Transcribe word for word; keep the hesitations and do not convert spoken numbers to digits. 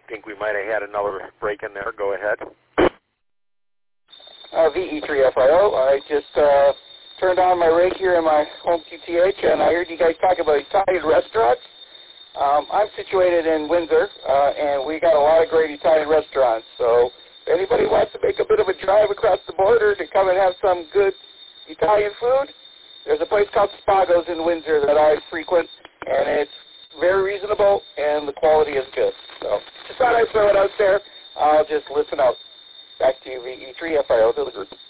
think we might have had another break in there. Go ahead. Uh, V E three F I O. I just uh, turned on my rig here in my home Q T H, and I heard you guys talk about Italian restaurants. Um, I'm situated in Windsor, uh, and we got a lot of great Italian restaurants. So if anybody wants to make a bit of a drive across the border to come and have some good Italian food, there's a place called Spago's in Windsor that I frequent, and it's very reasonable, and the quality is good. So just thought I'd throw it out there. I'll just listen out. Back to you, V E three F I O to the group.